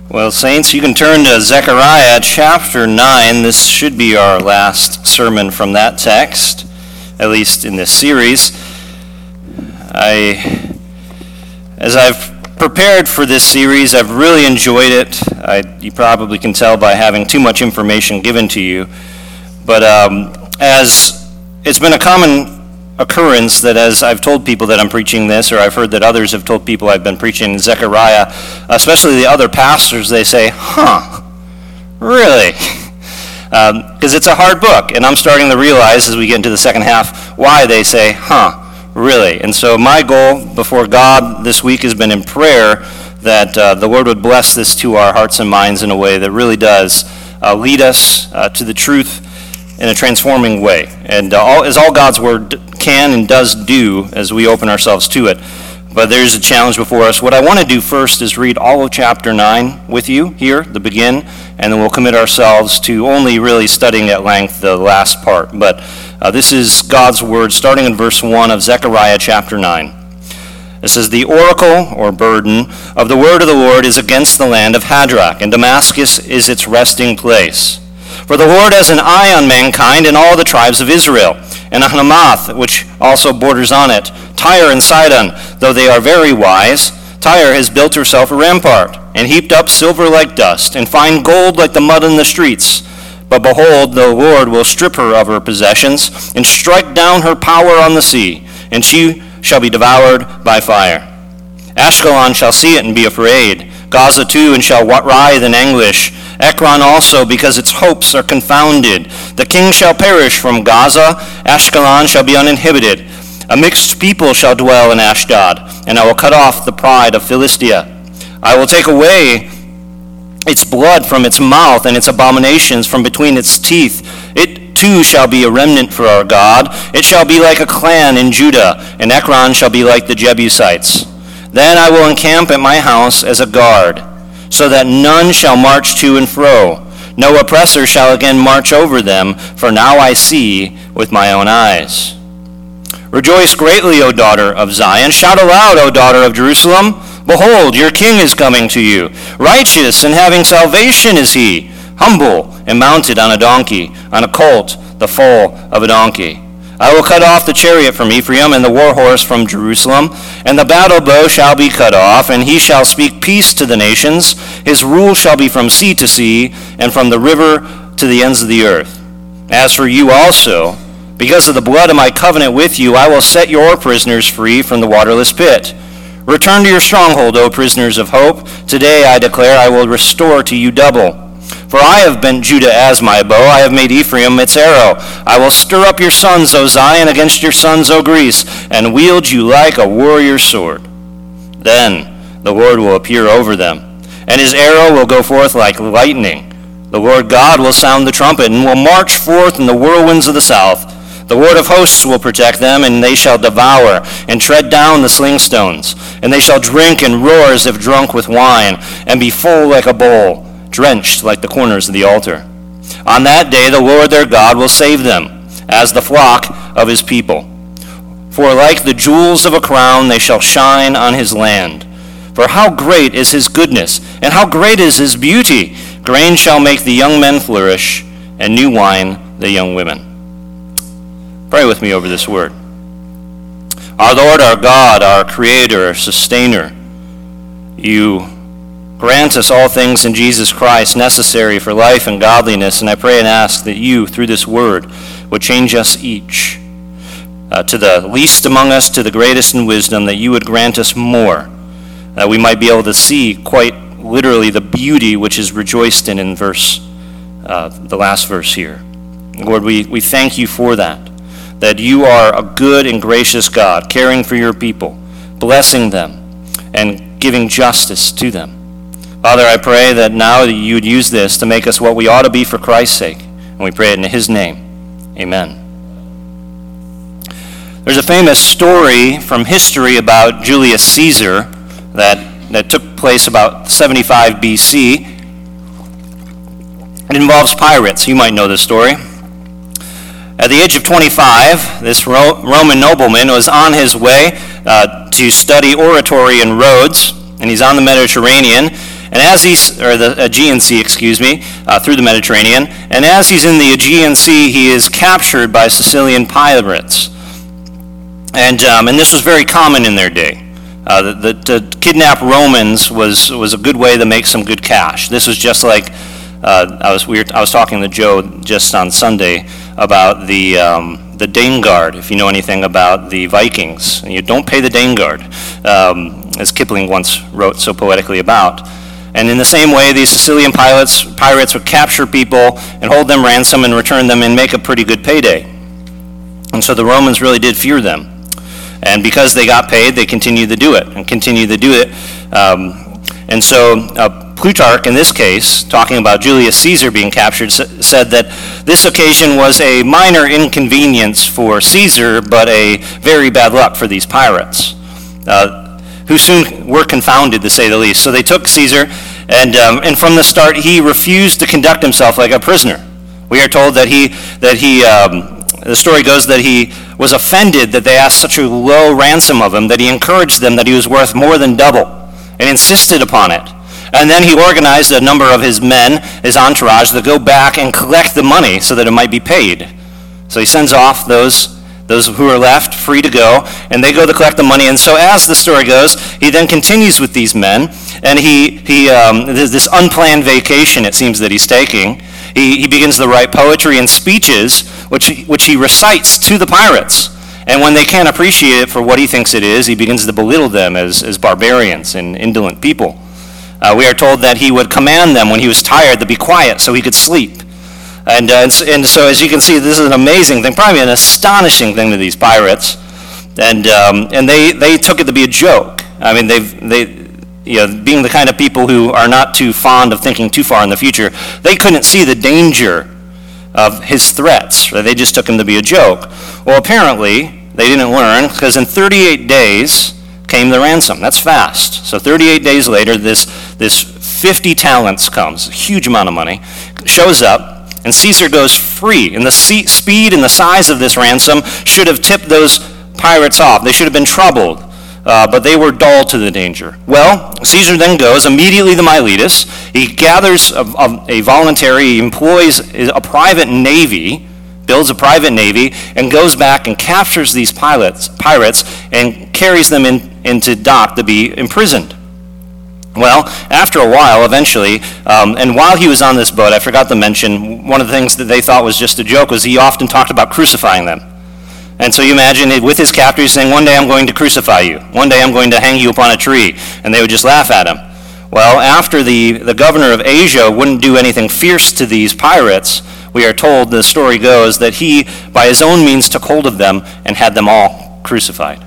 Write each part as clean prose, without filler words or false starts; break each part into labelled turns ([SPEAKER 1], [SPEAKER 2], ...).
[SPEAKER 1] Well, saints, you can turn to Zechariah chapter 9. This should be our last sermon from that text, at least in this series. As I've prepared for this series, I've really enjoyed it. You probably can tell by having too much information given to you. But as it's been a common occurrence that as I've told people that I'm preaching this, or I've heard that others have told people I've been preaching Zechariah, especially the other pastors, they say, really? Because it's a hard book, and I'm starting to realize as we get into the second half why they say, really? And so my goal before God this week has been in prayer that the Lord would bless this to our hearts and minds in a way that really does lead us to the truth in a transforming way, and as all God's Word can and does do as we open ourselves to it. But there's a challenge before us. What I want to do first is read all of chapter 9 with you here, the begin, and then we'll commit ourselves to only really studying at length the last part. But this is God's Word, starting in verse 1 of Zechariah chapter 9. It says, "The oracle, or burden, of the word of the Lord is against the land of Hadrach, and Damascus is its resting place. For the Lord has an eye on mankind and all the tribes of Israel, and on Hamath, which also borders on it, Tyre and Sidon, though they are very wise. Tyre has built herself a rampart, and heaped up silver like dust, and fine gold like the mud in the streets. But behold, the Lord will strip her of her possessions, and strike down her power on the sea, and she shall be devoured by fire. Ashkelon shall see it and be afraid, Gaza too, and shall writhe in anguish. Ekron also, because its hopes are confounded. The king shall perish from Gaza, Ashkelon shall be uninhibited. A mixed people shall dwell in Ashdod, and I will cut off the pride of Philistia. I will take away its blood from its mouth, and its abominations from between its teeth. It too shall be a remnant for our God. It shall be like a clan in Judah, and Ekron shall be like the Jebusites. Then I will encamp at my house as a guard, so that none shall march to and fro. No oppressor shall again march over them, for now I see with my own eyes. Rejoice greatly, O daughter of Zion. Shout aloud, O daughter of Jerusalem. Behold, your king is coming to you. Righteous and having salvation is he, humble and mounted on a donkey, on a colt, the foal of a donkey. I will cut off the chariot from Ephraim and the war horse from Jerusalem, and the battle bow shall be cut off, and he shall speak peace to the nations. His rule shall be from sea to sea, and from the river to the ends of the earth. As for you also, because of the blood of my covenant with you, I will set your prisoners free from the waterless pit. Return to your stronghold, O prisoners of hope. Today I declare I will restore to you double. For I have bent Judah as my bow, I have made Ephraim its arrow. I will stir up your sons, O Zion, against your sons, O Greece, and wield you like a warrior's sword. Then the Lord will appear over them, and his arrow will go forth like lightning. The Lord God will sound the trumpet, and will march forth in the whirlwinds of the south. The Lord of hosts will protect them, and they shall devour and tread down the slingstones. And they shall drink and roar as if drunk with wine, and be full like a bowl, drenched like the corners of the altar. On that day the Lord their God will save them, as the flock of his people. For like the jewels of a crown they shall shine on his land. For how great is his goodness, and how great is his beauty! Grain shall make the young men flourish, and new wine the young women. Pray with me over this word. Our Lord, our God, our Creator, our Sustainer, you grant us all things in Jesus Christ necessary for life and godliness, and I pray and ask that you, through this word, would change us each, to the least among us, to the greatest in wisdom, that you would grant us more, that we might be able to see quite literally the beauty which is rejoiced in the last verse here. Lord, we thank you for that you are a good and gracious God, caring for your people, blessing them, and giving justice to them. Father, I pray that now that you would use this to make us what we ought to be for Christ's sake, and we pray it in his name. Amen. There's a famous story from history about Julius Caesar that took place about 75 BC. It involves pirates. You might know this story. At the age of 25, this Roman nobleman was on his way to study oratory in Rhodes, and he's on the Mediterranean, And as he's, or the Aegean Sea, through the Mediterranean, and as he's in the Aegean Sea, he is captured by Sicilian pirates. And this was very common in their day. To kidnap Romans was a good way to make some good cash. This was just like I was talking to Joe just on Sunday about the Dane Guard. If you know anything about the Vikings, you don't pay the Dane Guard, as Kipling once wrote so poetically about. And in the same way, these Sicilian pirates would capture people and hold them ransom and return them and make a pretty good payday. And so the Romans really did fear them. And because they got paid, they continued to do it. And so Plutarch, in this case, talking about Julius Caesar being captured, said that this occasion was a minor inconvenience for Caesar, but a very bad luck for these pirates, who soon were confounded, to say the least. So they took Caesar, and from the start, he refused to conduct himself like a prisoner. We are told that the story goes that he was offended that they asked such a low ransom of him, that he encouraged them that he was worth more than double, and insisted upon it. And then he organized a number of his men, his entourage, to go back and collect the money so that it might be paid. So he sends off those who are left free to go, and they go to collect the money. And so as the story goes, he then continues with these men, and this unplanned vacation, it seems, that he's taking. He begins to write poetry and speeches, which he recites to the pirates. And when they can't appreciate it for what he thinks it is, he begins to belittle them as barbarians and indolent people. We are told that he would command them when he was tired to be quiet so he could sleep. And so as you can see, this is an amazing thing, probably an astonishing thing to these pirates. And they took it to be a joke. I mean, being the kind of people who are not too fond of thinking too far in the future, they couldn't see the danger of his threats. They just took him to be a joke. Well, apparently, they didn't learn, because in 38 days came the ransom. That's fast. So 38 days later, this 50 talents comes, a huge amount of money, shows up, and Caesar goes free. And the speed and the size of this ransom should have tipped those pirates off. They should have been troubled. But they were dull to the danger. Well, Caesar then goes immediately to Miletus. He gathers a voluntary, he employs a private navy, builds a private navy, and goes back and captures these pirates and carries them into dock to be imprisoned. Well, after a while, eventually, and while he was on this boat, I forgot to mention, one of the things that they thought was just a joke was he often talked about crucifying them. And so you imagine with his captors saying, one day I'm going to crucify you. One day I'm going to hang you upon a tree. And they would just laugh at him. Well, after the governor of Asia wouldn't do anything fierce to these pirates, we are told, the story goes, that he, by his own means, took hold of them and had them all crucified.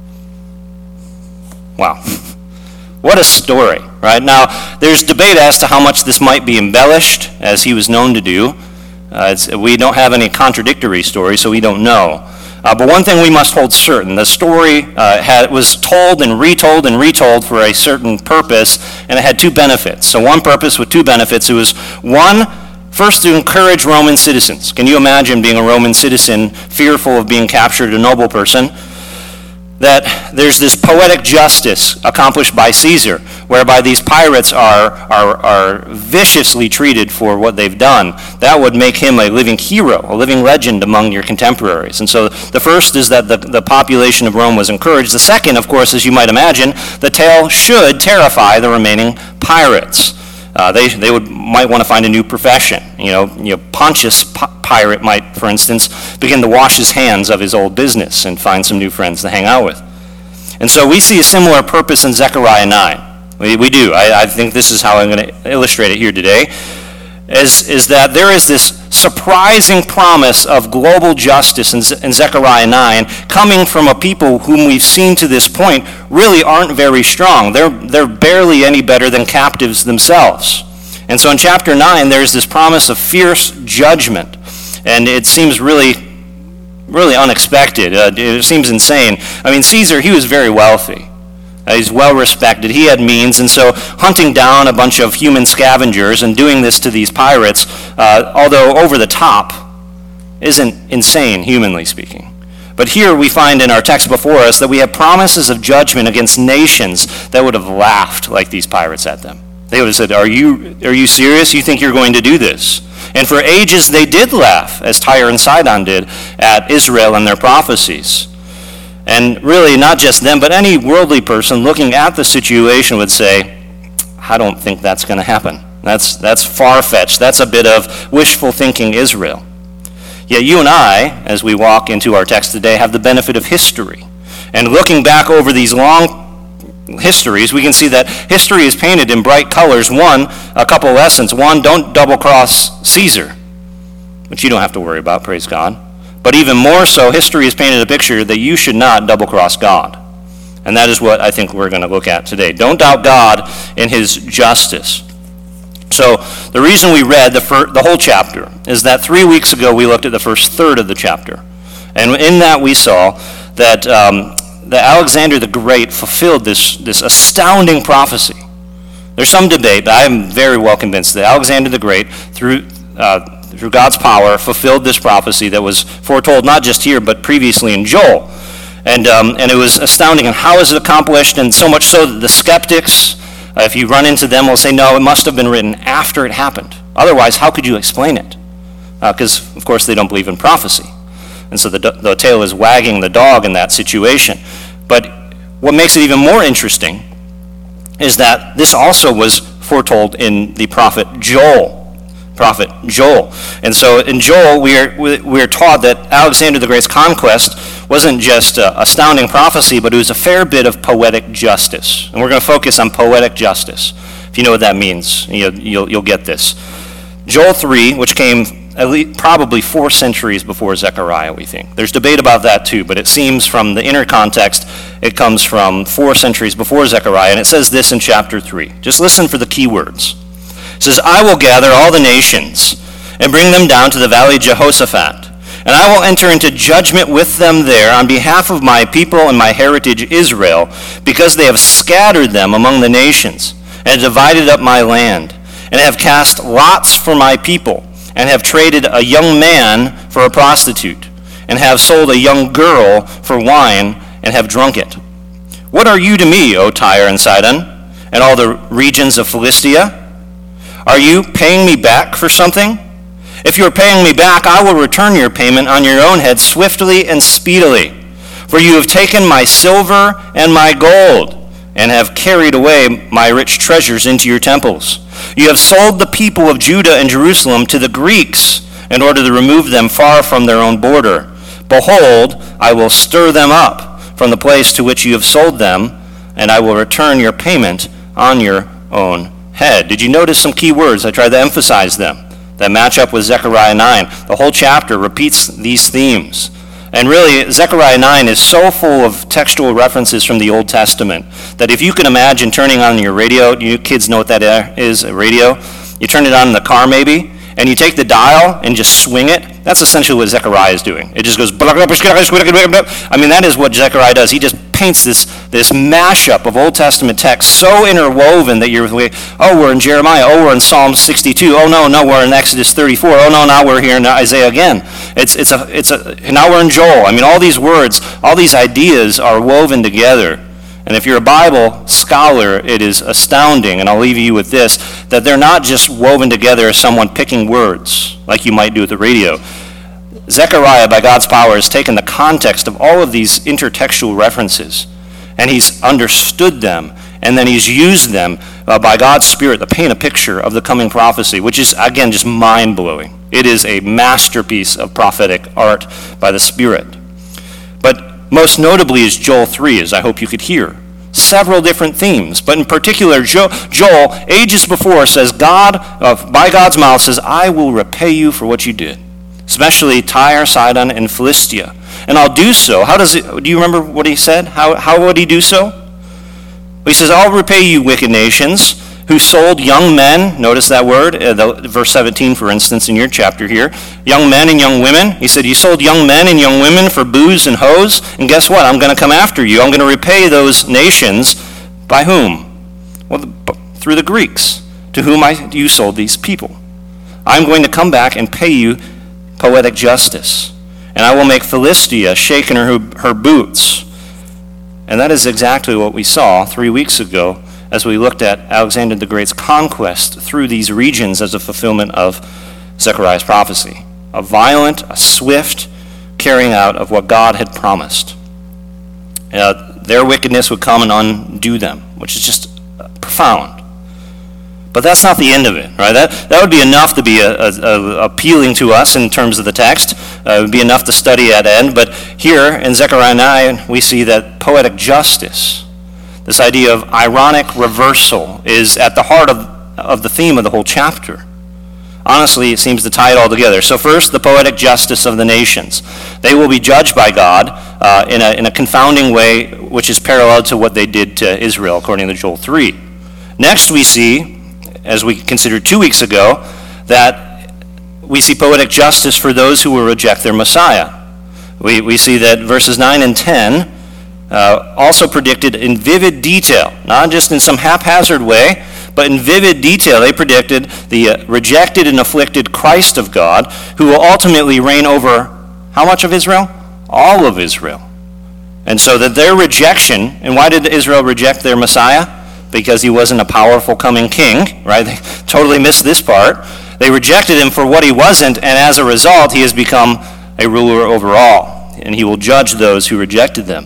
[SPEAKER 1] Wow. What a story, right? Now, there's debate as to how much this might be embellished, as he was known to do. We don't have any contradictory stories, so we don't know. But one thing we must hold certain, the story was told and retold for a certain purpose, and it had two benefits. So one purpose with two benefits. It was, one, first to encourage Roman citizens. Can you imagine being a Roman citizen, fearful of being captured, a noble person? That there's this poetic justice accomplished by Caesar, whereby these pirates are viciously treated for what they've done. That would make him a living hero, a living legend among your contemporaries. And so the first is that the population of Rome was encouraged. The second, of course, as you might imagine, the tale should terrify the remaining pirates. They might want to find a new profession. Pontius Pirate might, for instance, begin to wash his hands of his old business and find some new friends to hang out with. And so we see a similar purpose in Zechariah 9. We do. I think this is how I'm going to illustrate it here today, is that there is this surprising promise of global justice in Zechariah 9 coming from a people whom we've seen to this point really aren't very strong. They're barely any better than captives themselves. And so in chapter 9, there's this promise of fierce judgment. And it seems really unexpected. It seems insane. I mean, Caesar, he was very wealthy. He's well respected. He had means, and so hunting down a bunch of human scavengers and doing this to these pirates, although over the top, isn't insane, humanly speaking. But here we find in our text before us that we have promises of judgment against nations that would have laughed like these pirates at them. They would have said, are you serious? You think you're going to do this? And for ages they did laugh, as Tyre and Sidon did, at Israel and their prophecies. And really, not just them, but any worldly person looking at the situation would say, I don't think that's going to happen. That's far-fetched. That's a bit of wishful thinking, Israel. Yet you and I, as we walk into our text today, have the benefit of history. And looking back over these long histories, we can see that history is painted in bright colors. One, a couple lessons. One, don't double-cross Caesar, which you don't have to worry about, praise God. But even more so, history has painted a picture that you should not double-cross God. And that is what I think we're going to look at today. Don't doubt God in his justice. So the reason we read the whole chapter is that 3 weeks ago we looked at the first third of the chapter. And in that we saw that Alexander the Great fulfilled this astounding prophecy. There's some debate, but I am very well convinced that Alexander the Great, through God's power, fulfilled this prophecy that was foretold not just here, but previously in Joel. And it was astounding. And how is it accomplished? And so much so that the skeptics, if you run into them, will say, no, it must have been written after it happened. Otherwise, how could you explain it? Because, of course, they don't believe in prophecy. And so the tail is wagging the dog in that situation. But what makes it even more interesting is that this also was foretold in the prophet Joel. And so in Joel, we are taught that Alexander the Great's conquest wasn't just astounding prophecy, but it was a fair bit of poetic justice. And we're going to focus on poetic justice. If you know what that means, you'll get this. Joel 3, which came at least probably 4 centuries before Zechariah, we think. There's debate about that too, but it seems from the inner context, it comes from 4 centuries before Zechariah, and it says this in chapter 3. Just listen for the key words. It says, I will gather all the nations and bring them down to the valley of Jehoshaphat, and I will enter into judgment with them there on behalf of my people and my heritage Israel, because they have scattered them among the nations and divided up my land, and have cast lots for my people, and have traded a young man for a prostitute, and have sold a young girl for wine, and have drunk it. What are you to me, O Tyre and Sidon, and all the regions of Philistia? Are you paying me back for something? If you are paying me back, I will return your payment on your own head swiftly and speedily. For you have taken my silver and my gold, and have carried away my rich treasures into your temples. You have sold the people of Judah and Jerusalem to the Greeks in order to remove them far from their own border. Behold, I will stir them up from the place to which you have sold them, and I will return your payment on your own head. Did you notice some key words? I tried to emphasize them that match up with Zechariah 9. The whole chapter repeats these themes. And really, Zechariah 9 is so full of textual references from the Old Testament that if you can imagine turning on your radio, you kids know what that is, a radio. You turn it on in the car maybe, and you take the dial and just swing it. That's essentially what Zechariah is doing. It just goes, I mean, that is what Zechariah does. He just paints this mashup of Old Testament text so interwoven that you're like, oh, we're in Jeremiah. Oh, we're in Psalm 62. Oh, no, we're in Exodus 34. Oh, no, now we're here in Isaiah again. Now we're in Joel. I mean, all these words, all these ideas are woven together. And if you're a Bible scholar, it is astounding, and I'll leave you with this, that they're not just woven together as someone picking words, like you might do with the radio. Zechariah, by God's power, has taken the context of all of these intertextual references, and he's understood them, and then he's used them by God's Spirit to paint a picture of the coming prophecy, which is, again, just mind-blowing. It is a masterpiece of prophetic art by the Spirit. But most notably is Joel 3, as I hope you could hear. Several different themes, but in particular, Joel, ages before, says, God, by God's mouth, says, I will repay you for what you did, especially Tyre, Sidon, and Philistia. And I'll do so. Do you remember what he said? How would he do so? He says, I'll repay you, wicked nations, who sold young men, notice that word, verse 17, for instance, in your chapter here, young men and young women. He said, you sold young men and young women for booze and hoes, and guess what? I'm going to come after you. I'm going to repay those nations. By whom? Well, through the Greeks, to whom you sold these people. I'm going to come back and pay you poetic justice, and I will make Philistia shake in her boots. And that is exactly what we saw 3 weeks ago as we looked at Alexander the Great's conquest through these regions as a fulfillment of Zechariah's prophecy. A violent, a swift carrying out of what God had promised. Their wickedness would come and undo them, which is just profound. But that's not the end of it, right? That would be enough to be appealing to us in terms of the text. It would be enough to study at end. But here in Zechariah 9, we see that poetic justice, this idea of ironic reversal, is at the heart of the theme of the whole chapter. Honestly, it seems to tie it all together. So first, the poetic justice of the nations. They will be judged by God in a confounding way, which is parallel to what they did to Israel, according to Joel 3. Next, we see, as we considered 2 weeks ago, that we see poetic justice for those who will reject their Messiah. We see that verses 9 and 10 also predicted in vivid detail, not just in some haphazard way, but in vivid detail. They predicted the rejected and afflicted Christ of God, who will ultimately reign over how much of Israel? All of Israel. And so that their rejection, and why did Israel reject their Messiah? Because he wasn't a powerful coming king, right? They totally missed this part. They rejected him for what he wasn't, and as a result, he has become a ruler over all. And he will judge those who rejected him.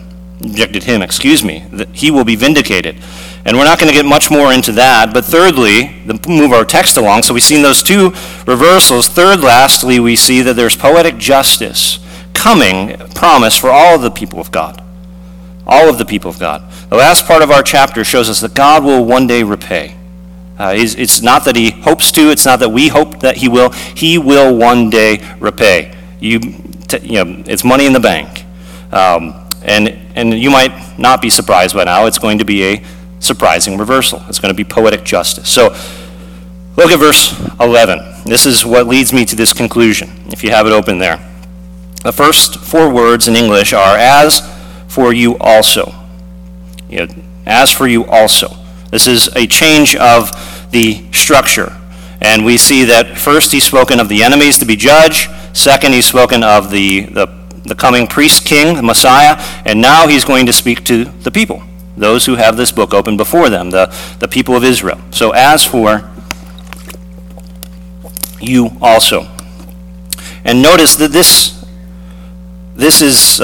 [SPEAKER 1] That he will be vindicated. And we're not going to get much more into that. But thirdly, to move our text along, so we've seen those two reversals. Third, lastly, we see that there's poetic justice coming, promised for all of the people of God. All of the people of God. The last part of our chapter shows us that God will one day repay. It's not that he hopes to. It's not that we hope that he will. He will one day repay. It's money in the bank. And you might not be surprised by now. It's going to be a surprising reversal. It's going to be poetic justice. So look at verse 11. This is what leads me to this conclusion, if you have it open there. The first 4 words in English are, as for you also. As for you also. This is a change of the structure. And we see that first he's spoken of the enemies to be judged. Second, he's spoken of the coming priest king, the Messiah. And now he's going to speak to the people, those who have this book open before them, the people of Israel. So as for you also. And notice that this is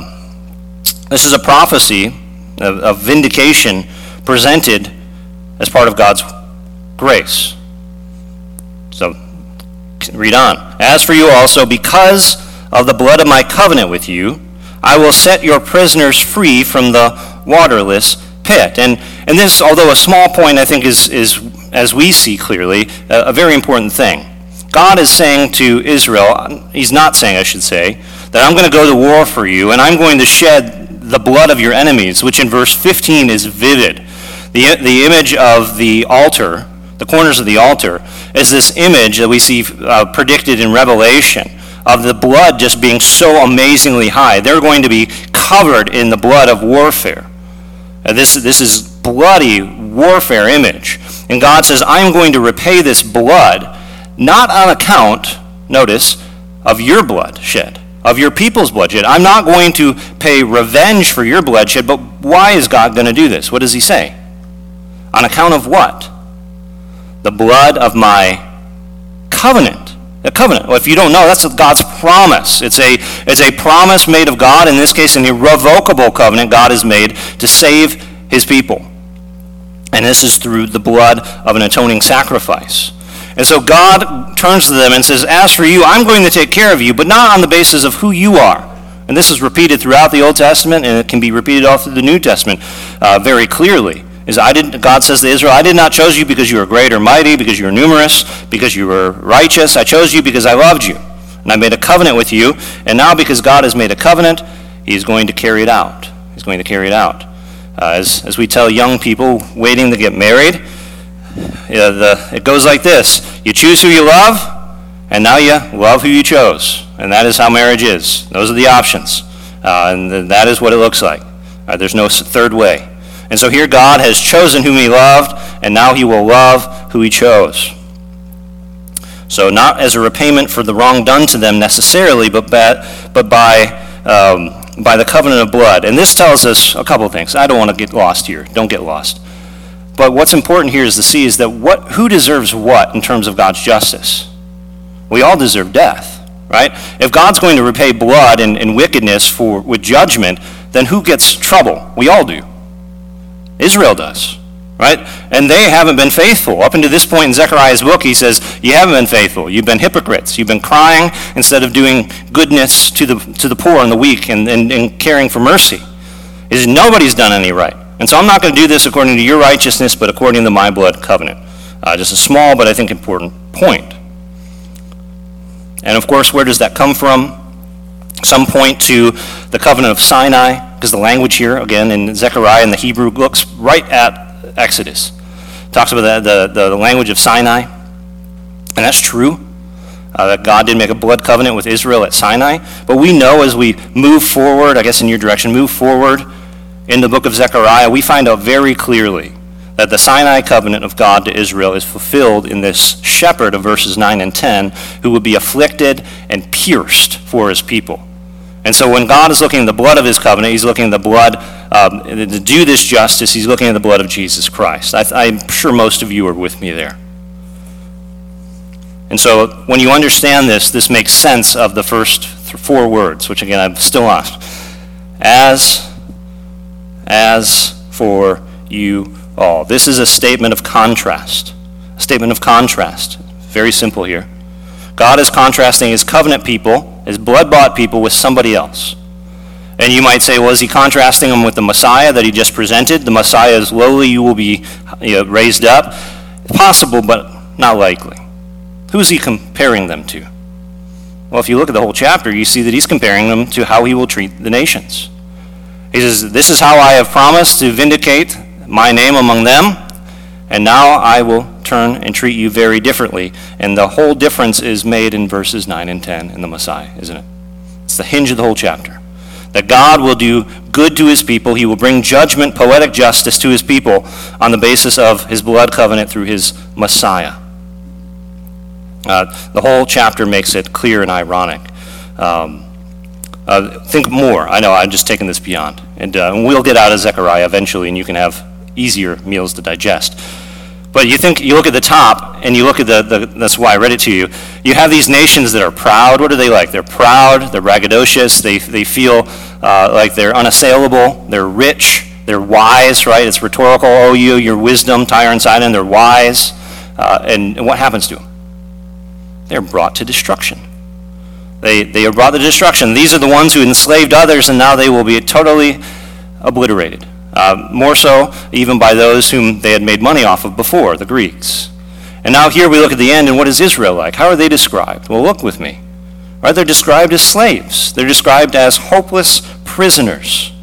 [SPEAKER 1] a prophecy of vindication presented as part of God's grace. So read on. As for you also, because of the blood of my covenant with you, I will set your prisoners free from the waterless pit. And this, although a small point, I think is as we see clearly, a very important thing. God is saying to Israel, he's not saying, I should say, that I'm going to go to war for you, and I'm going to shed the blood of your enemies, which in verse 15 is vivid. The image of the altar, the corners of the altar, is this image that we see predicted in Revelation of the blood just being so amazingly high. They're going to be covered in the blood of warfare. This is bloody warfare image. And God says, I'm going to repay this blood, not on account, notice, of your blood shed, of your people's bloodshed. I'm not going to pay revenge for your bloodshed, but why is God going to do this? What does he say? On account of what? The blood of my covenant. The covenant. Well, if you don't know, that's God's promise. It's a promise made of God, in this case an irrevocable covenant God has made to save his people. And this is through the blood of an atoning sacrifice. And so God turns to them and says, as for you, I'm going to take care of you, but not on the basis of who you are. And this is repeated throughout the Old Testament, and it can be repeated all through the New Testament very clearly. God says to Israel, I did not choose you because you were great or mighty, because you were numerous, because you were righteous. I chose you because I loved you. And I made a covenant with you. And now because God has made a covenant, he's going to carry it out. He's going to carry it out. As we tell young people waiting to get married, it goes like this. You choose who you love, and now you love who you chose. And that is how marriage is. Those are the options. And that is what it looks like. There's no third way. And so here God has chosen whom he loved, and now he will love who he chose. So not as a repayment for the wrong done to them necessarily, but by the covenant of blood. And this tells us a couple of things. I don't want to get lost here. Don't get lost. But what's important here is to see is that who deserves what in terms of God's justice? We all deserve death, right? If God's going to repay blood and wickedness with judgment, then who gets trouble? We all do. Israel does, right? And they haven't been faithful. Up until this point in Zechariah's book, he says, you haven't been faithful. You've been hypocrites. You've been crying instead of doing goodness to the poor and the weak and caring for mercy. He says, nobody's done any right. And so I'm not going to do this according to your righteousness, but according to my blood covenant. Just a small but I think important point. And of course, where does that come from? Some point to the covenant of Sinai, because the language here, again, in Zechariah in the Hebrew, looks right at Exodus. It talks about the language of Sinai, and that's true, that God did make a blood covenant with Israel at Sinai. But we know as we move forward, I guess in your direction, move forward in the book of Zechariah, we find out very clearly that the Sinai covenant of God to Israel is fulfilled in this shepherd of verses 9 and 10, who would be afflicted and pierced for his people. And so when God is looking at the blood of his covenant, he's looking at the blood to do this justice, he's looking at the blood of Jesus Christ. I'm sure most of you are with me there. And so when you understand this makes sense of the first 4 words, which again I'm still lost. As for you all. This is a statement of contrast. A statement of contrast. Very simple here. God is contrasting his covenant people, his blood-bought people, with somebody else. And you might say, well, is he contrasting them with the Messiah that he just presented? The Messiah is lowly, you will be raised up. Possible, but not likely. Who is he comparing them to? Well, if you look at the whole chapter, you see that he's comparing them to how he will treat the nations. He says, this is how I have promised to vindicate my name among them, and now I will turn and treat you very differently. And the whole difference is made in verses 9 and 10 in the Messiah, isn't it? It's the hinge of the whole chapter. That God will do good to his people. He will bring judgment, poetic justice to his people on the basis of his blood covenant through his Messiah. The whole chapter makes it clear and ironic. Think more. I know I'm just taking this beyond. And we'll get out of Zechariah eventually, and you can have easier meals to digest. But you look at the top, and you look at that's why I read it to you. You have these nations that are proud. What are they like? They're proud, they're braggadocious, they feel like they're unassailable, they're rich, they're wise, right? It's rhetorical. Oh, your wisdom, Tyre and Sidon, they're wise. And what happens to them? They're brought to destruction. They are brought to destruction. These are the ones who enslaved others, and now they will be totally obliterated. More so even by those whom they had made money off of before, the Greeks. And now here we look at the end, and what is Israel like? How are they described? Well, look with me. Right? They're described as slaves. They're described as hopeless prisoners.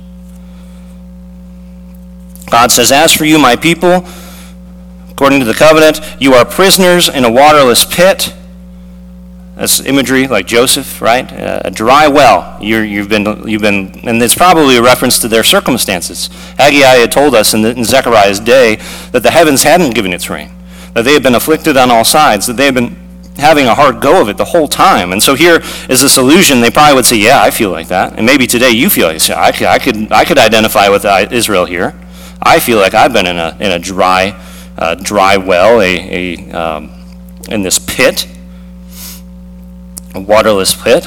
[SPEAKER 1] God says, as for you, my people, according to the covenant, you are prisoners in a waterless pit. That's imagery like Joseph, right? A dry well. You've been, and it's probably a reference to their circumstances. Haggai had told us in Zechariah's day that the heavens hadn't given its rain, that they had been afflicted on all sides, that they had been having a hard go of it the whole time. And so here is this illusion. They probably would say, yeah, I feel like that. And maybe today you feel like, I could identify with Israel here. I feel like I've been in a dry well, in this pit. A waterless pit.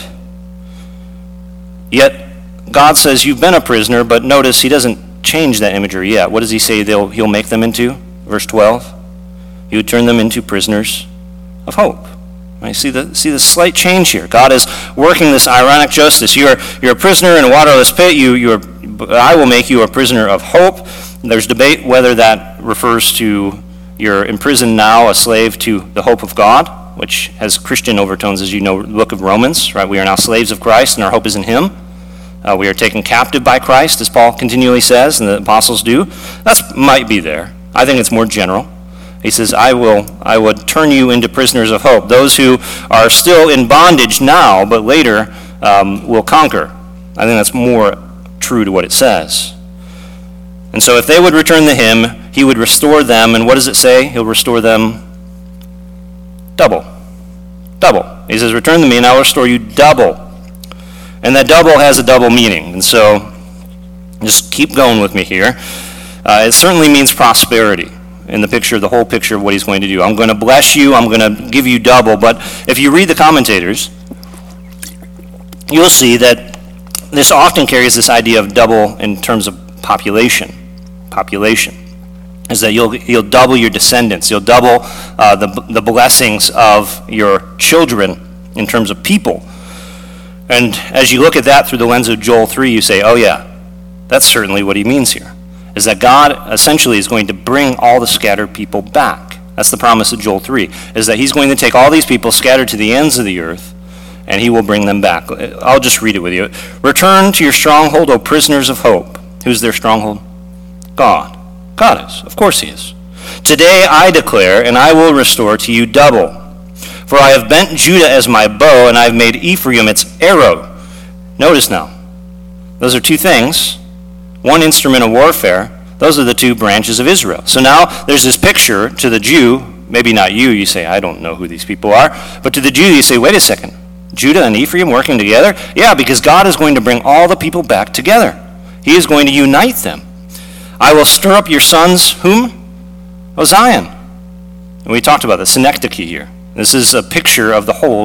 [SPEAKER 1] Yet God says you've been a prisoner, but notice he doesn't change that imagery yet. What does he say he'll make them into? Verse 12. He would turn them into prisoners of hope. Right? See the slight change here. God is working this ironic justice. You're a prisoner in a waterless pit. I will make you a prisoner of hope. There's debate whether that refers to you're imprisoned now, a slave to the hope of God, which has Christian overtones, as you know, the book of Romans, right? We are now slaves of Christ, and our hope is in him. We are taken captive by Christ, as Paul continually says, and the apostles do. That might be there. I think it's more general. He says, I would turn you into prisoners of hope. Those who are still in bondage now, but later will conquer. I think that's more true to what it says. And so if they would return to him, he would restore them. And what does it say? He'll restore them double. He says, return to me and I will restore you double. And that double has a double meaning. And so just keep going with me here. It certainly means prosperity. in the picture, the whole picture of what he's going to do. I'm going to bless you, I'm going to give you double. But if you read the commentators, you'll see that this often carries this idea of double in terms of population. Population is that you'll double your descendants. You'll double the blessings of your children in terms of people. And as you look at that through the lens of Joel 3, you say, oh yeah, that's certainly what he means here, is that God essentially is going to bring all the scattered people back. That's the promise of Joel 3, is that he's going to take all these people scattered to the ends of the earth, and he will bring them back. I'll just read it with you. Return to your stronghold, O prisoners of hope. Who's their stronghold? God. God is. Of course he is. Today I declare, and I will restore to you double. For I have bent Judah as my bow, and I have made Ephraim its arrow. Notice now, those are two things. One instrument of warfare. Those are the two branches of Israel. So now there's this picture to the Jew, maybe not you, you say, I don't know who these people are. But to the Jew, you say, wait a second. Judah and Ephraim working together? Yeah, because God is going to bring all the people back together. He is going to unite them. I will stir up your sons, whom? O Zion. And we talked about the synecdoche here. This is a picture of the whole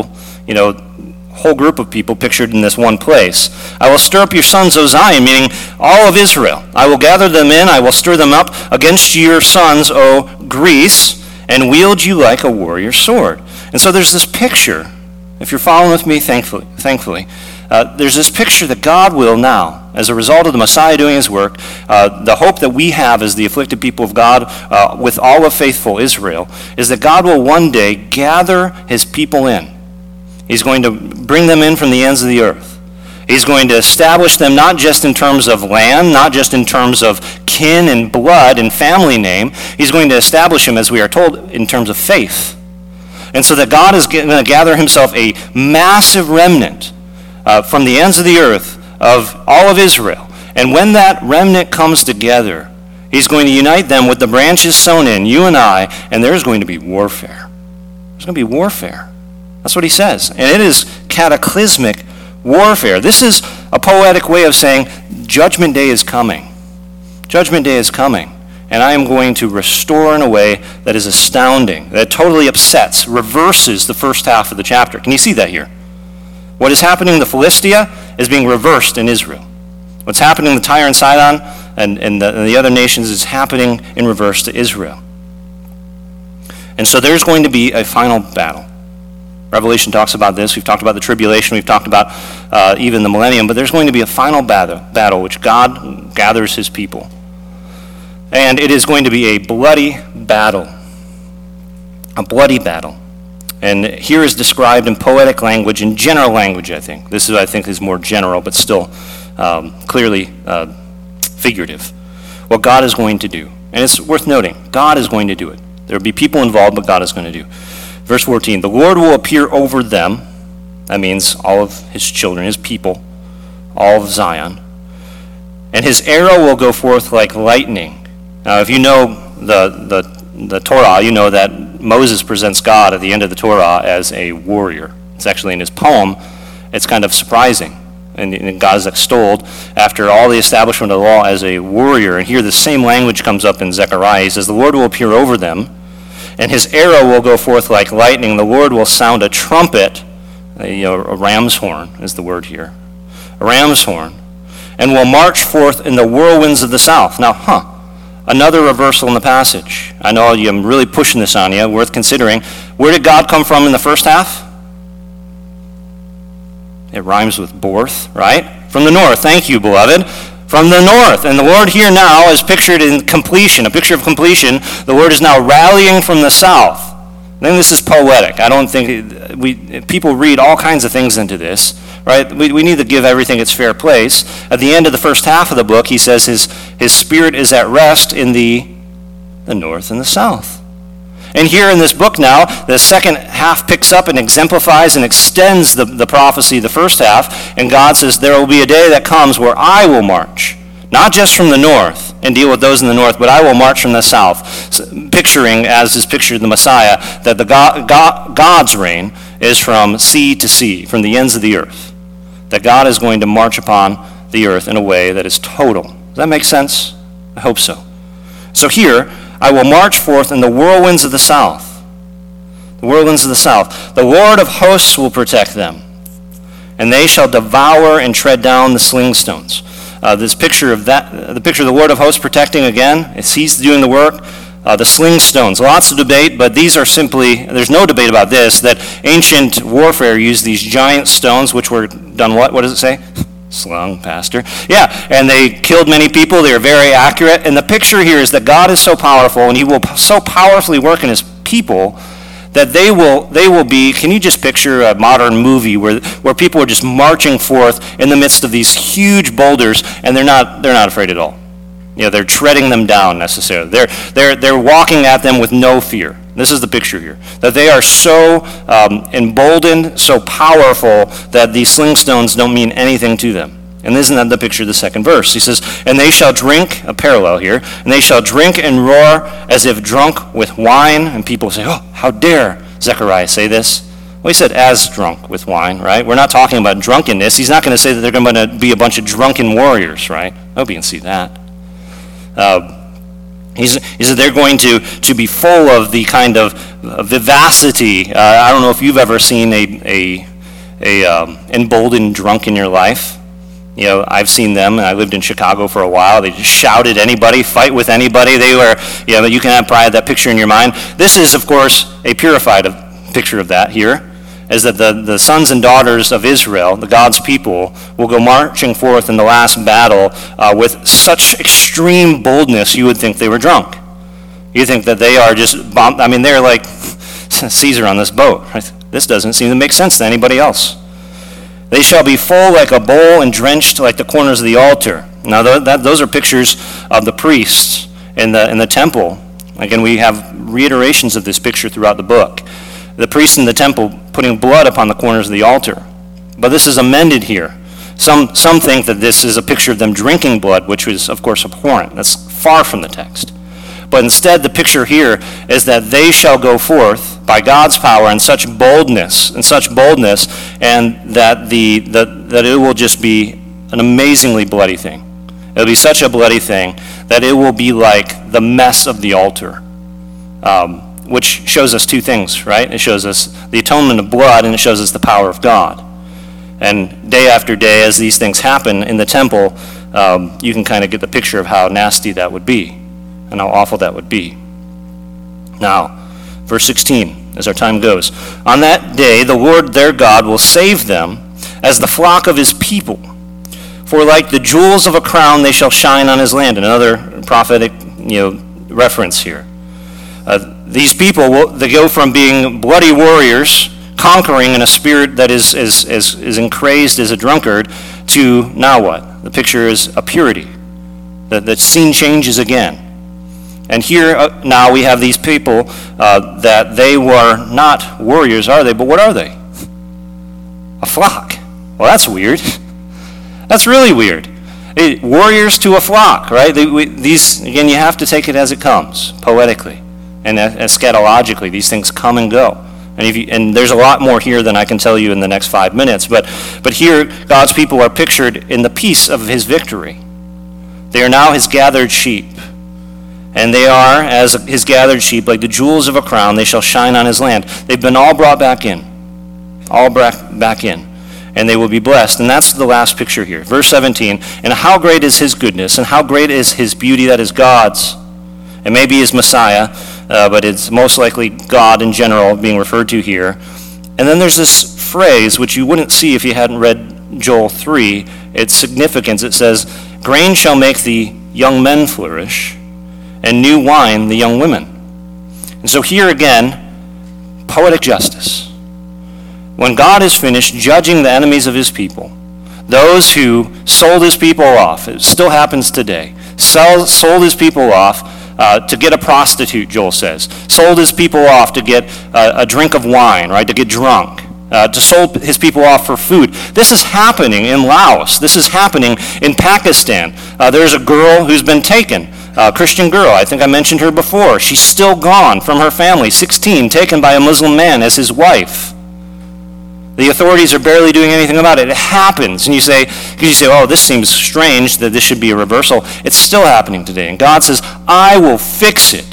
[SPEAKER 1] group of people pictured in this one place. I will stir up your sons, O Zion, meaning all of Israel. I will gather them in, I will stir them up against your sons, O Greece, and wield you like a warrior sword. And so there's this picture, if you're following with me, thankfully, there's this picture that God will now, as a result of the Messiah doing his work, the hope that we have as the afflicted people of God with all of faithful Israel, is that God will one day gather his people in. He's going to bring them in from the ends of the earth. He's going to establish them not just in terms of land, not just in terms of kin and blood and family name. He's going to establish them, as we are told, in terms of faith. And so that God is going to gather himself a massive remnant from the ends of the earth of all of Israel. And when that remnant comes together, he's going to unite them with the branches sown in, you and I, and there's going to be warfare. There's going to be warfare. That's what he says. And it is cataclysmic warfare. This is a poetic way of saying Judgment Day is coming. Judgment Day is coming. And I am going to restore in a way that is astounding, that totally upsets, reverses the first half of the chapter. Can you see that here? What is happening in the Philistia is being reversed in Israel. What's happening in the Tyre and Sidon and the other nations is happening in reverse to Israel. And so there's going to be a final battle. Revelation talks about this. We've talked about the tribulation. We've talked about even the millennium. But there's going to be a final battle which God gathers his people. And it is going to be a bloody battle. A bloody battle. And here is described in poetic language, in general language, I think. This is, I think, is more general, but still clearly figurative. What God is going to do. And it's worth noting, God is going to do it. There will be people involved, but God is going to do. Verse 14, the Lord will appear over them. That means all of his children, his people, all of Zion. And his arrow will go forth like lightning. Now, if you know the Torah, you know that Moses presents God at the end of the Torah as a warrior. It's actually in his poem. It's kind of surprising. And God is extolled after all the establishment of the law as a warrior. And here the same language comes up in Zechariah. He says, the Lord will appear over them, and his arrow will go forth like lightning. The Lord will sound a trumpet, a ram's horn is the word here, a ram's horn, and will march forth in the whirlwinds of the south. Now, another reversal in the passage. I know I'm really pushing this on you, worth considering. Where did God come from in the first half? It rhymes with borth, right? From the north. Thank you, beloved. From the north. And the Lord here now is pictured in completion, a picture of completion. The Lord is now rallying from the south. I think this is poetic. I don't think people read all kinds of things into this, right? We need to give everything its fair place. At the end of the first half of the book, he says his spirit is at rest in the north and the south. And here in this book now, the second half picks up and exemplifies and extends the prophecy, the first half. And God says, there will be a day that comes where I will march, not just from the north and deal with those in the north, but I will march from the south. So, picturing, as is pictured the Messiah, that the God's reign is from sea to sea, from the ends of the earth. That God is going to march upon the earth in a way that is total. Does that make sense? I hope so. So here, I will march forth in the whirlwinds of the south. The whirlwinds of the south. The Lord of hosts will protect them, and they shall devour and tread down the slingstones. This picture of that, the picture of the Lord of hosts protecting again, as he's doing the work. The slingstones, lots of debate, but these are simply, there's no debate about this, that ancient warfare used these giant stones, which were done what? What does it say? Slung, pastor. Yeah, and they killed many people. They are very accurate. And the picture here is that God is so powerful, and he will so powerfully work in his people that they will be, can you just picture a modern movie where people are just marching forth in the midst of these huge boulders, and they're not afraid at all. They're treading them down necessarily. They're walking at them with no fear. This is the picture here. That they are so emboldened, so powerful, that these slingstones don't mean anything to them. And isn't that the picture of the second verse? He says, and they shall drink, a parallel here, and they shall drink and roar as if drunk with wine. And people say, oh, how dare Zechariah say this? Well, he said as drunk with wine, right? We're not talking about drunkenness. He's not going to say that they're going to be a bunch of drunken warriors, right? I hope you can see that. He said they're going to be full of the kind of vivacity. I don't know if you've ever seen a emboldened drunk in your life. I've seen them, and I lived in Chicago for a while. They just shout at anybody, fight with anybody. They were, you can have probably that picture in your mind. This is, of course, a purified picture of that here, is that the sons and daughters of Israel, the God's people, will go marching forth in the last battle with such extreme boldness you would think they were drunk. You think that they are just they're like Caesar on this boat. Right? This doesn't seem to make sense to anybody else. They shall be full like a bowl and drenched like the corners of the altar. Now those are pictures of the priests in the temple. Again, we have reiterations of this picture throughout the book. The priests in the temple putting blood upon the corners of the altar. But this is amended here. Some think that this is a picture of them drinking blood, which is, of course, abhorrent. That's far from the text. But instead, the picture here is that they shall go forth by God's power in such boldness, and that that it will just be an amazingly bloody thing. It'll be such a bloody thing that it will be like the mess of the altar. Which shows us two things, right? It shows us the atonement of blood, and it shows us the power of God. And day after day, as these things happen in the temple, you can kind of get the picture of how nasty that would be and how awful that would be. Now, verse 16, as our time goes. On that day, the Lord their God will save them as the flock of his people. For like the jewels of a crown, they shall shine on his land. Another prophetic, reference here. These people, they go from being bloody warriors, conquering in a spirit that is encrazed as a drunkard, to now what? The picture is a purity. The scene changes again. And here now we have these people that they were not warriors, are they? But what are they? A flock. Well, that's weird. That's really weird. Warriors to a flock, right? These, again, you have to take it as it comes, poetically. And eschatologically, these things come and go. And there's a lot more here than I can tell you in the next 5 minutes. But here, God's people are pictured in the peace of his victory. They are now his gathered sheep. And they are, as his gathered sheep, like the jewels of a crown, they shall shine on his land. They've been all brought back in. All brought back in. And they will be blessed. And that's the last picture here. Verse 17, and how great is his goodness, and how great is his beauty, that is God's. It may be his Messiah, but it's most likely God in general being referred to here. And then there's this phrase, which you wouldn't see if you hadn't read Joel 3. Its significance, it says, grain shall make the young men flourish, and new wine the young women. And so here again, poetic justice. When God is finished judging the enemies of his people, those who sold his people off, it still happens today, sold his people off to get a prostitute, Joel says, sold his people off to get a drink of wine, right, to get drunk, to sold his people off for food. This is happening in Laos. This is happening in Pakistan. There's a girl who's been taken, a Christian girl. I think I mentioned her before. She's still gone from her family, 16, taken by a Muslim man as his wife. The authorities are barely doing anything about it. It happens. And you say, oh, this seems strange that this should be a reversal. It's still happening today. And God says, I will fix it.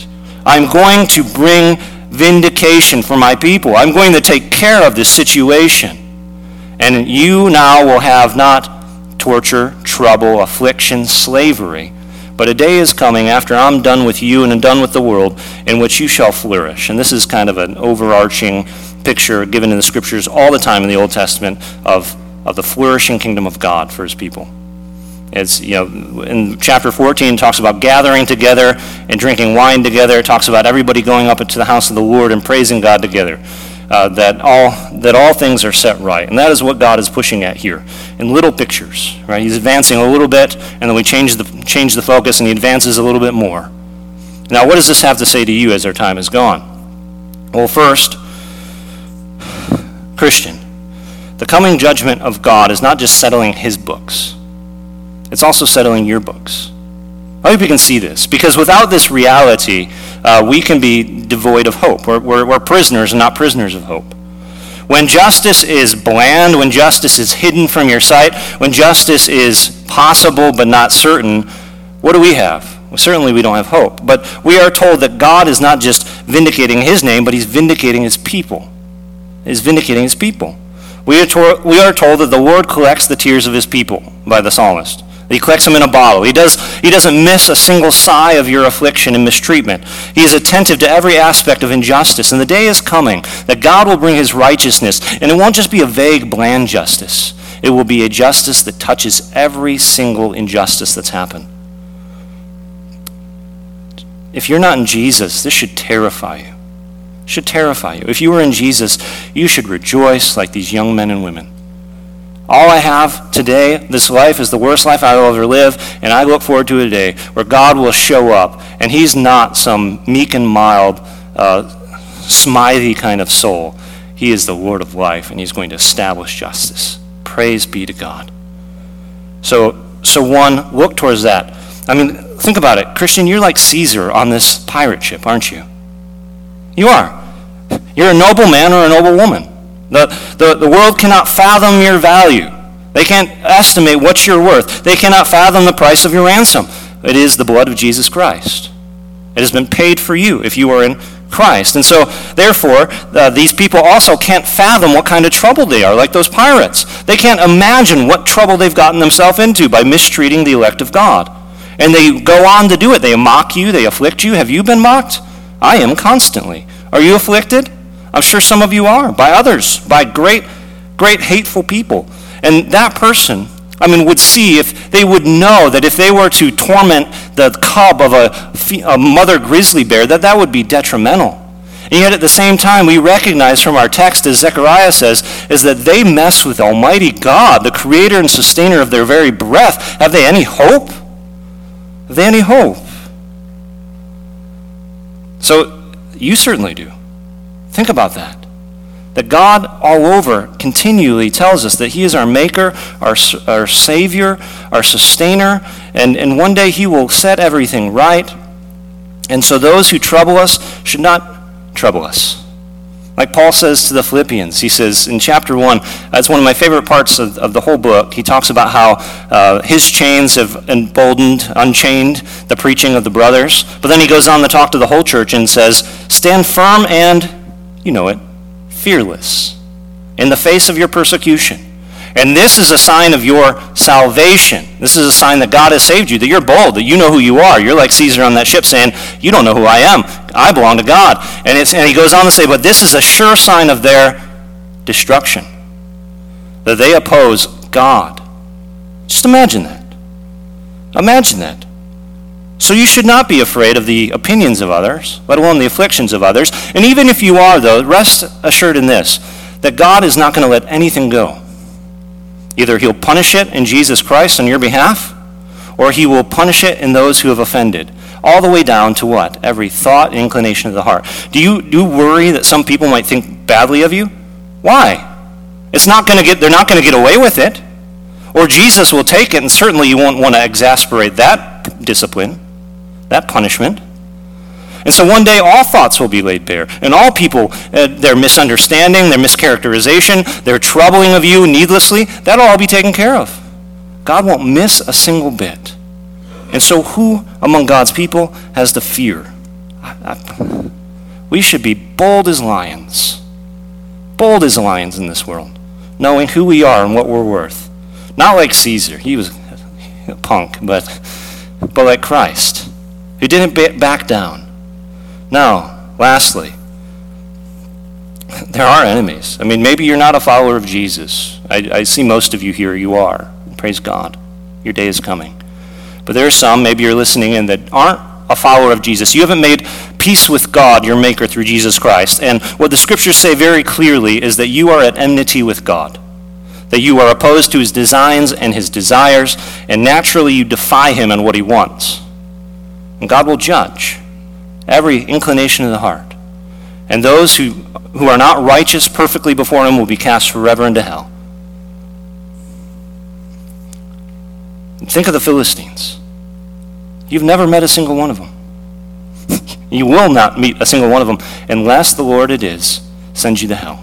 [SPEAKER 1] I'm going to bring vindication for my people. I'm going to take care of this situation. And you now will have not torture, trouble, affliction, slavery, but a day is coming after I'm done with you and I'm done with the world in which you shall flourish. And this is kind of an overarching picture given in the scriptures all the time in the Old Testament of the flourishing kingdom of God for his people. It's, in chapter 14 it talks about gathering together and drinking wine together. It talks about everybody going up into the house of the Lord and praising God together. That all things are set right. And that is what God is pushing at here in little pictures, right? He's advancing a little bit, and then we change the focus, and he advances a little bit more. Now, what does this have to say to you as our time is gone? Well, first, Christian, the coming judgment of God is not just settling his books. It's also settling your books. I hope you can see this, because without this reality, we can be devoid of hope. We're prisoners and not prisoners of hope. When justice is bland, when justice is hidden from your sight, when justice is possible but not certain, what do we have? Well, certainly we don't have hope. But we are told that God is not just vindicating his name, but he's vindicating his people. He's vindicating his people. We are told that the Lord collects the tears of his people by the psalmist. He collects them in a bottle. He doesn't miss a single sigh of your affliction and mistreatment. He is attentive to every aspect of injustice. And the day is coming that God will bring his righteousness. And it won't just be a vague, bland justice. It will be a justice that touches every single injustice that's happened. If you're not in Jesus, this should terrify you. It should terrify you. If you were in Jesus, you should rejoice like these young men and women. All I have today, this life, is the worst life I will ever live, and I look forward to a day where God will show up, and he's not some meek and mild, smithy kind of soul. He is the Lord of life, and he's going to establish justice. Praise be to God. So one, look towards that. I mean, think about it. Christian, you're like Caesar on this pirate ship, aren't you? You are. You're a noble man or a noble woman. The world cannot fathom your value. They can't estimate what you're worth. They cannot fathom the price of your ransom. It is the blood of Jesus Christ. It has been paid for you if you are in Christ. And so, therefore, these people also can't fathom what kind of trouble they are, like those pirates. They can't imagine what trouble they've gotten themselves into by mistreating the elect of God. And they go on to do it. They mock you. They afflict you. Have you been mocked? I am constantly. Are you afflicted? I'm sure some of you are, by others, by great hateful people. And that person, would see, if they would know that if they were to torment the cub of a mother grizzly bear, that would be detrimental. And yet at the same time, we recognize from our text, as Zechariah says, is that they mess with Almighty God, the creator and sustainer of their very breath. Have they any hope? Have they any hope? So you certainly do. Think about that. That God all over continually tells us that he is our maker, our savior, our sustainer, and one day he will set everything right. And so those who trouble us should not trouble us. Like Paul says to the Philippians, he says in chapter 1, that's one of my favorite parts of the whole book. He talks about how his chains have unchained the preaching of the brothers. But then he goes on to talk to the whole church and says, stand firm and, you know it, fearless in the face of your persecution. And this is a sign of your salvation. This is a sign that God has saved you, that you're bold, that you know who you are. You're like Caesar on that ship saying, you don't know who I am. I belong to God. And he goes on to say, but this is a sure sign of their destruction, that they oppose God. Just imagine that. Imagine that. So you should not be afraid of the opinions of others, let alone the afflictions of others. And even if you are, though, rest assured in this, that God is not going to let anything go. Either he'll punish it in Jesus Christ on your behalf, or he will punish it in those who have offended. All the way down to what? Every thought and inclination of the heart. Do you worry that some people might think badly of you? Why? They're not going to get away with it. Or Jesus will take it, and certainly you won't want to exasperate that discipline, that punishment. And so one day all thoughts will be laid bare, and all people, their misunderstanding, their mischaracterization, their troubling of you needlessly, that'll all be taken care of. God won't miss a single bit. And so who among God's people has to fear? We should be bold as lions in this world, knowing who we are and what we're worth. Not like Caesar, he was a punk, but like Christ, who didn't back down. Now, lastly, there are enemies. I mean, maybe you're not a follower of Jesus. I see most of you here, you are. Praise God. Your day is coming. But there are some, maybe you're listening in, that aren't a follower of Jesus. You haven't made peace with God, your maker, through Jesus Christ. And what the scriptures say very clearly is that you are at enmity with God, that you are opposed to his designs and his desires, and naturally you defy him and what he wants. And God will judge every inclination of the heart. And those who are not righteous perfectly before him will be cast forever into hell. Think of the Philistines. You've never met a single one of them. You will not meet a single one of them unless the Lord it is sends you to hell.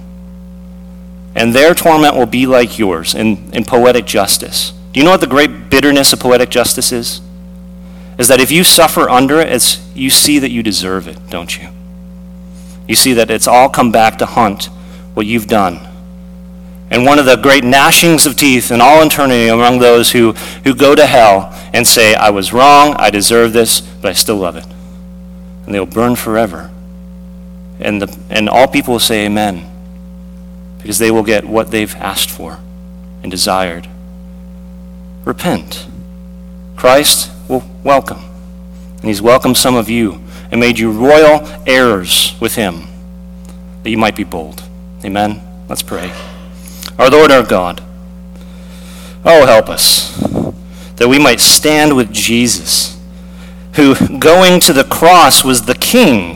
[SPEAKER 1] And their torment will be like yours in poetic justice. Do you know what the great bitterness of poetic justice is? Is that if you suffer under it, you see that you deserve it, don't you? You see that it's all come back to haunt what you've done. And one of the great gnashings of teeth in all eternity among those who go to hell and say, I was wrong, I deserve this, but I still love it. And they'll burn forever. And all people will say amen, because they will get what they've asked for and desired. Repent. Christ will welcome. And he's welcomed some of you and made you royal heirs with him, that you might be bold. Amen. Let's pray. Our Lord, our God, oh, help us that we might stand with Jesus, who going to the cross was the king,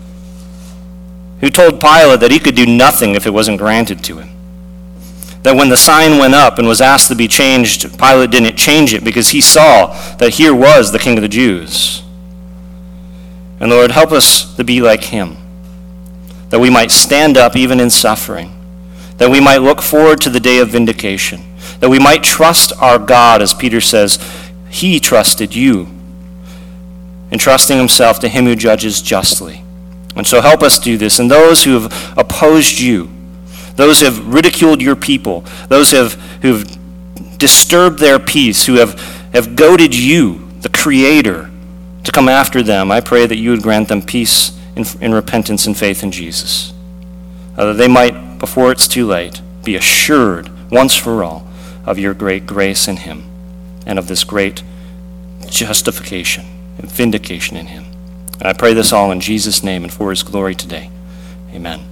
[SPEAKER 1] who told Pilate that he could do nothing if it wasn't granted to him. That when the sign went up and was asked to be changed, Pilate didn't change it because he saw that here was the King of the Jews. And Lord, help us to be like him, that we might stand up even in suffering, that we might look forward to the day of vindication, that we might trust our God, as Peter says, he trusted you, entrusting himself to him who judges justly. And so help us do this. And those who have opposed you, those who have ridiculed your people, those who have disturbed their peace, who have goaded you, the Creator, to come after them, I pray that you would grant them peace in repentance and faith in Jesus. That they might, before it's too late, be assured once for all of your great grace in him and of this great justification and vindication in him. And I pray this all in Jesus' name and for his glory today. Amen.